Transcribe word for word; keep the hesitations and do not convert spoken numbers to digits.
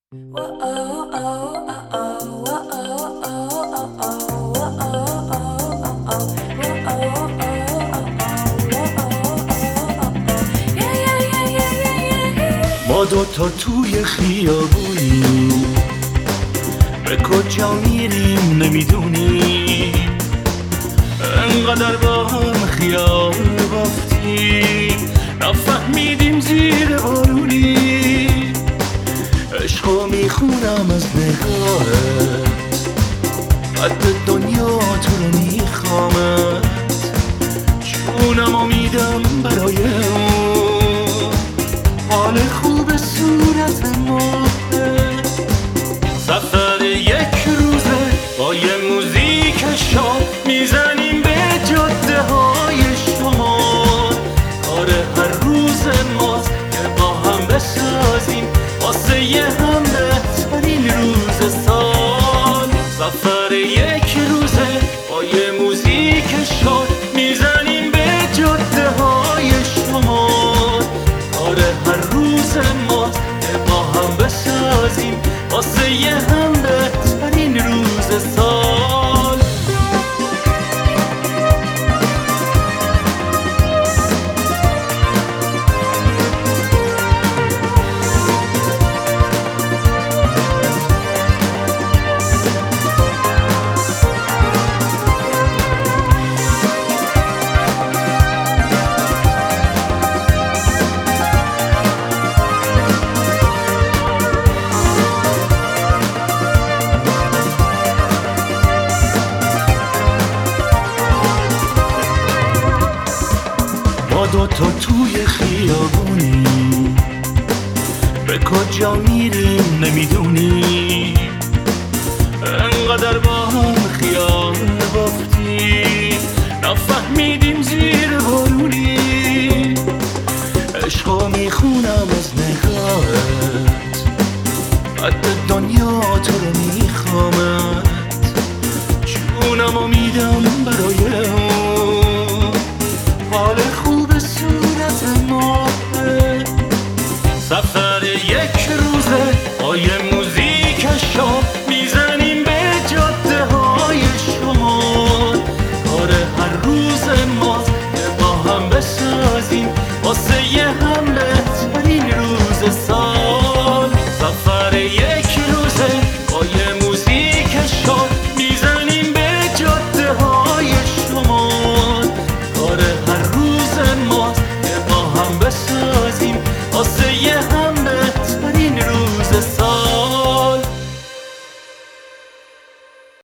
ما دوتا توی خیابونیم، به کجا میریم نمیدونیم، انقدر با هم خیال بافتیم نفهمیدیم زیر بارونیم. عشقو میخونم از نگاهت، قد دنیا تو رو میخوامت، جونمو میدم برای اون حال خوب صورت ماه. سفر یک روزه با یه موزیک شاد میزنیم به جاده های شما، کار هر روز ماست که با هم بسازیم واسه یه هم بهترین روز سال. سفر یک روزه با یه موزیک شاد میزنیم به جاده های شما، کار هر روز ماست که با هم بسازیم واسه یه هم بهترین روز سال. ما دوتا توی خیابونیم، به کجا میریم نمیدونیم، انقدر با هم خیال بافتیم نفهمیدیم زیر بارونیم. عشقو میخونم از نگاهت، قد دنیا تو رو میخوامت، جونمو میدم برای اون حال خوب صورت ماه. سفر یک روزه با یه